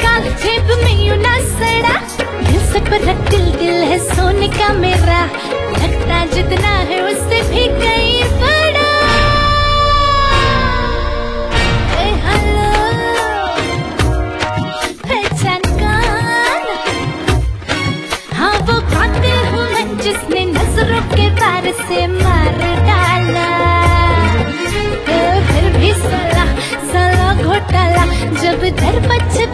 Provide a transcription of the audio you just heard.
निकाल जेब में यूं ना सड़ा, दिल से पर दिल है सोने का मेरा, लगता जितना है उससे भी कहीं बड़ा। हेलो पहचान कौन? हाँ वो कातिल हूँ मैं जिसने नजरों के वार से मार डाला। फिर भी साला घोटाला, जब दर बच